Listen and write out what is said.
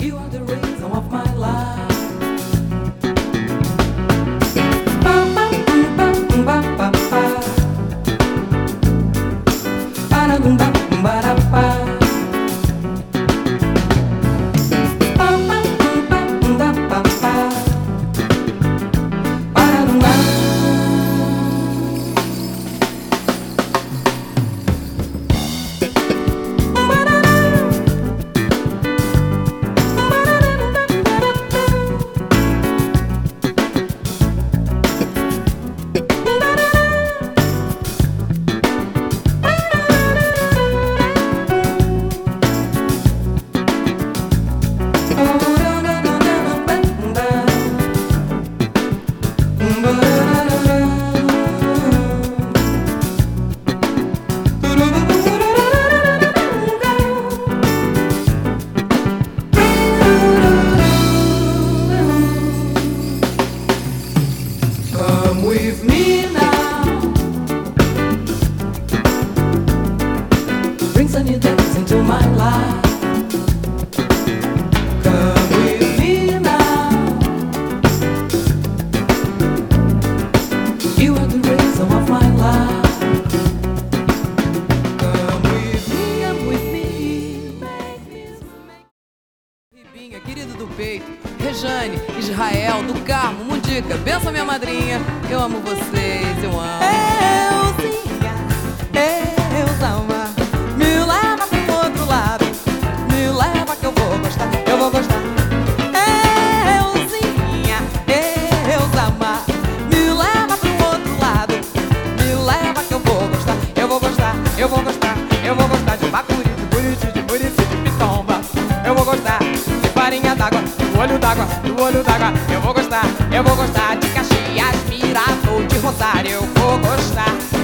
You are the reason of my life. With me now, bring some new days into my life. Come with me now, you are the reason of my life. Come with me, make me. Ribinha, querido do peito, Rejane, Israel, do Carmo, Mundica, benção minha madrinha, eu amo vocês, eu amo. Euzinha, Elzama, me leva pro outro lado, me leva que eu vou gostar, eu vou gostar. Euzinha, Elzama, me leva pro outro lado, me leva que eu vou gostar, eu vou gostar, eu vou gostar, eu vou gostar de Bacuri, de Buriti, de Murici, de Pitomba, eu vou gostar de farinha d'água, do olho d'água, do olho d'água, eu vou gostar de Caxias, Mirador, de Rosário, eu vou gostar.